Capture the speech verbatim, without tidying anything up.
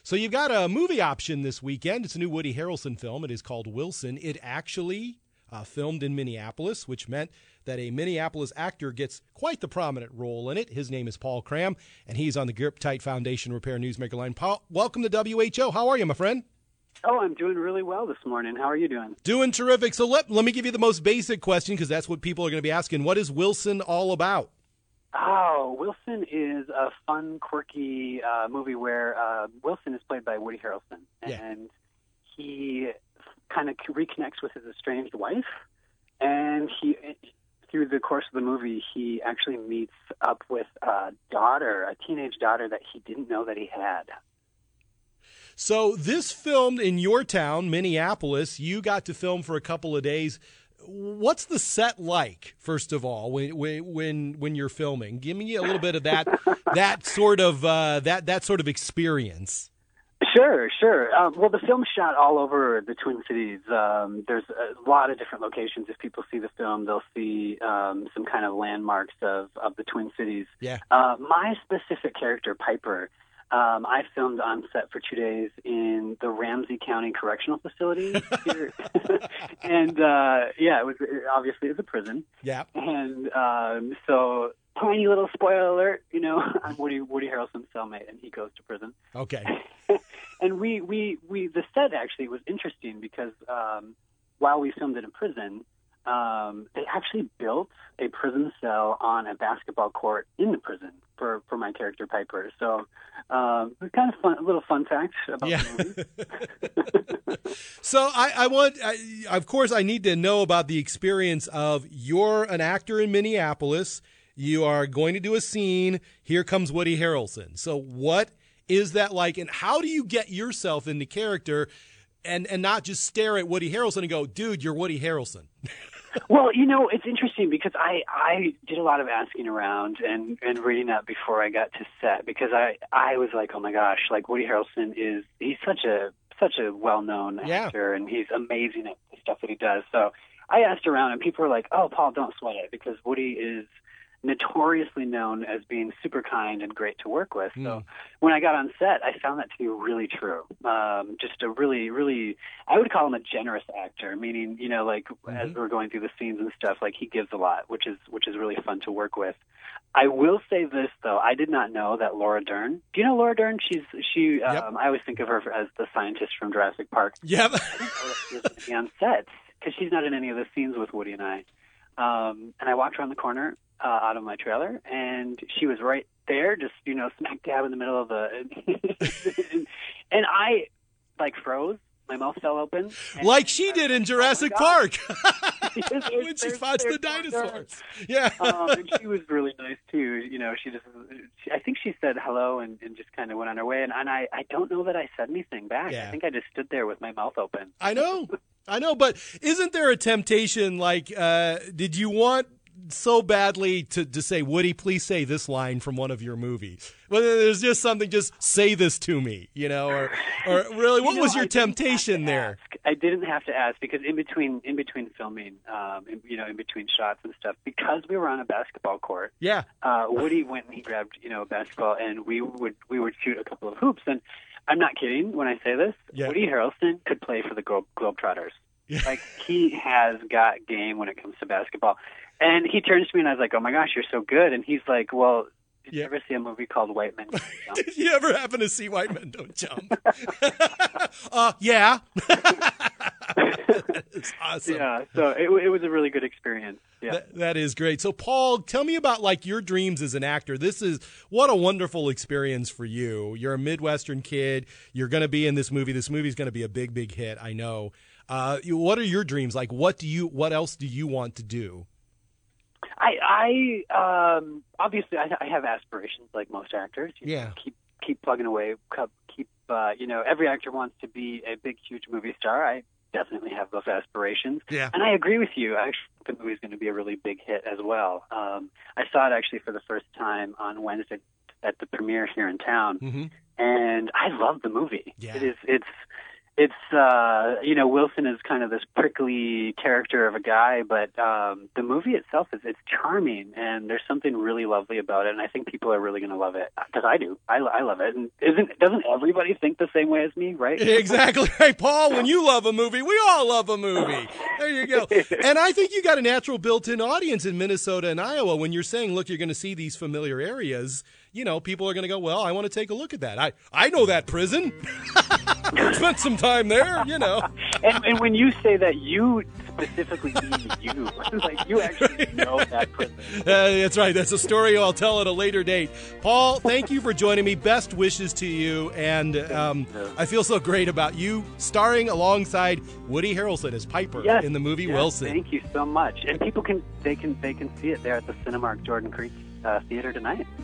So you've got a movie option this weekend. It's a new Woody Harrelson film. It is called Wilson. It actually uh, filmed in Minneapolis, which meant that a Minneapolis actor gets quite the prominent role in it. His name is Paul Cram, and he's on the Grip Tight Foundation Repair Newsmaker line. Paul, welcome to W H O. How are you, my friend? Oh, I'm doing really well this morning. How are you doing? Doing terrific. So let, let me give you the most basic question, because that's what people are going to be asking. What is Wilson all about? Oh, Wilson is a fun, quirky uh, movie where uh, Wilson is played by Woody Harrelson, Yeah. and he kind of reconnects with his estranged wife, and he, through the course of the movie, he actually meets up with a daughter, a teenage daughter that he didn't know that he had. So this filmed in your town, Minneapolis. You got to film for a couple of days. What's the set like, first of all, when when when you're filming? Give me a little bit of that that sort of uh, that that sort of experience. Sure, sure. Um, well, the film shot all over the Twin Cities. Um, there's a lot of different locations. If people see the film, they'll see um, some kind of landmarks of, of the Twin Cities. Yeah. Uh, my specific character, Piper, Um, I filmed on set for two days in the Ramsey County Correctional Facility here. and, uh, yeah, it was obviously it was a prison. Yeah. And um, so, tiny little spoiler alert, you know, I'm Woody, Woody Harrelson's cellmate, and he goes to prison. Okay. and we, we, we, the set actually was interesting because um, while we filmed it in prison, um, they actually built a prison cell on a basketball court in the prison for, for my character Piper. So um, it's kind of fun, a little fun fact about yeah. the movie. So I, I want, I, of course, I need to know about the experience of you're an actor in Minneapolis. You are going to do a scene. Here comes Woody Harrelson. So what is that like, and how do you get yourself into character and, and not just stare at Woody Harrelson and go, dude, you're Woody Harrelson? Well, you know, it's interesting because I, I did a lot of asking around and, and reading up before I got to set because I, I was like, oh my gosh, like Woody Harrelson is, he's such a, such a well-known Yeah. actor and he's amazing at the stuff that he does. So I asked around and people were like, oh, Paul, don't sweat it because Woody is notoriously known as being super kind and great to work with. Mm. So when I got on set, I found that to be really true. Um, just a really, really, I would call him a generous actor, meaning, you know, like Mm-hmm. as we're going through the scenes and stuff, like he gives a lot, which is, which is really fun to work with. I will say this though, I did not know that Laura Dern, do you know Laura Dern? She's, she, Yep. um, I always think of her as the scientist from Jurassic Park. Yep. I didn't know that she was going to be on set because she's not in any of the scenes with Woody and I. Um, and I walked around the corner uh, out of my trailer, and she was right there, just, you know, smack dab in the middle of the... and, and I, like, froze. My mouth fell open. Like she did in Jurassic oh Park. Yes, when she fought the dinosaurs. Yeah. um, and she was really nice, too. You know, she just... She, I think she said hello and, and just kind of went on her way, and, and I, I don't know that I said anything back. Yeah. I think I just stood there with my mouth open. I know. I know, but isn't there a temptation, like, uh, did you want so badly to, to say, Woody, please say this line from one of your movies? Well, there's just something, just say this to me, you know, or, or really, what You know, was your I didn't temptation have to there? ask. I didn't have to ask because in between, in between filming, um, in, you know, in between shots and stuff, because we were on a basketball court, Yeah. uh, Woody went and he grabbed, you know, a basketball and we would, we would shoot a couple of hoops. And I'm not kidding when I say this, Yeah. Woody Harrelson could play for the Globe, Globetrotters. Yeah. Like, he has got game when it comes to basketball. And he turns to me and I was like, oh my gosh, you're so good. And he's like, well, did Yeah. you ever see a movie called White Men Don't Jump? Did you ever happen to see White Men Don't Jump? uh, yeah. It's awesome. Yeah, so it, it was a really good experience. Yeah. That, that is great. So, Paul, tell me about, like, your dreams as an actor. This is, what a wonderful experience for you. You're a Midwestern kid. You're going to be in this movie. This movie's going to be a big, big hit, I know. Uh, you, what are your dreams? Like, what do you, what else do you want to do? I, I um, obviously, I, I have aspirations like most actors. You Yeah. know, keep keep plugging away. Keep, uh, you know, every actor wants to be a big, huge movie star. I definitely have those aspirations. Yeah. And I agree with you. I actually think the movie's going to be a really big hit as well. Um, I saw it actually for the first time on Wednesday at the premiere here in town, Mm-hmm. and I love the movie. Yeah. It is. It's. it's uh, you know, Wilson is kind of this prickly character of a guy, but um, the movie itself is it's charming, and there's something really lovely about it, and I think people are really going to love it because I do. I, I love it, and isn't doesn't everybody think the same way as me, right? Exactly. Hey, Paul, when you love a movie, we all love a movie. There you go. And I think you got a natural built-in audience in Minnesota and Iowa when you're saying, look, you're going to see these familiar areas. You know, people are going to go, well, I want to take a look at that. I, I know that prison. Spent some time there, you know. And, and when you say that, you specifically mean you. Like, you actually know that prison. Uh, that's right. That's a story I'll tell at a later date. Paul, thank you for joining me. Best wishes to you. And um, I feel so great about you starring alongside Woody Harrelson as Piper yes, in the movie yes, Wilson. Thank you so much. And people can they can they can see it there at the Cinemark Jordan Creek uh, Theater tonight.